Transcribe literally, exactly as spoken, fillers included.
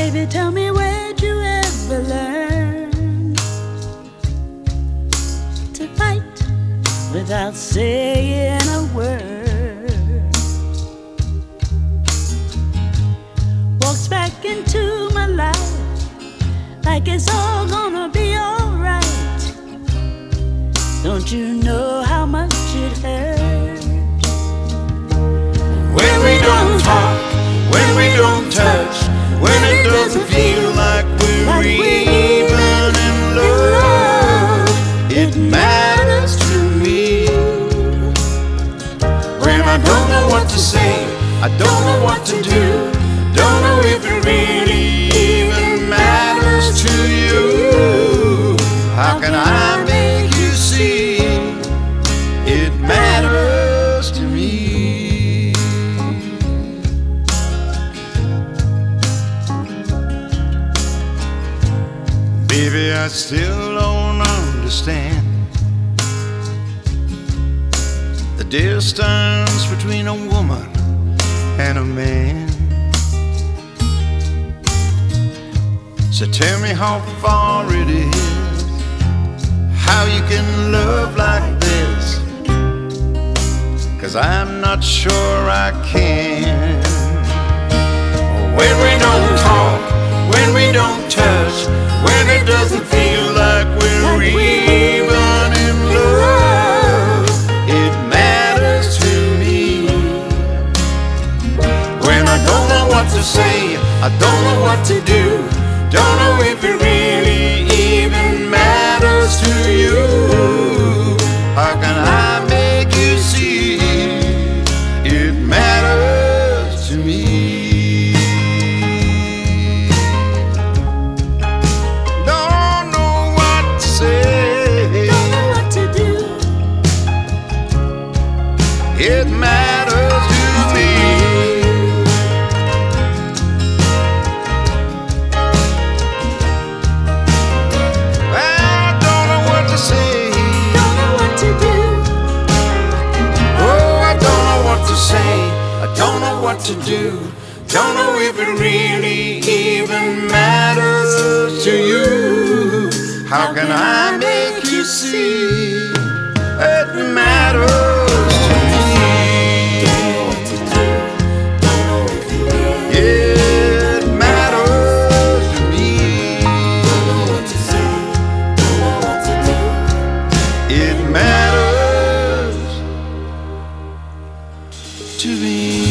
Baby, tell me, where'd you ever learn to fight without saying a word? Walks back into my life like it's all gonna be alright. Don't you know how much it hurts when we don't talk, when we don't touch, when it doesn't feel like we're like we're even in love. It matters to me when I don't know what to say, I don't know what to do, don't know if it really even matters to you. How can I make you see it matters to me? Baby, I still don't understand the distance between a woman and a man. So tell me how far it is, how you can love like this, 'cause I'm not sure I can. When we don't talk, when we don't touch, when it doesn't feel like we're even in love, it matters to me. When I don't know what to say, I don't know what to do, don't know if it really even matters to you. How can I make you see it matters to me? Don't know what to say, don't know what to do. It matters to me. I don't know what to do, don't know if it really even matters to you. How can I make you see it matters to me? It matters to me. It matters to me.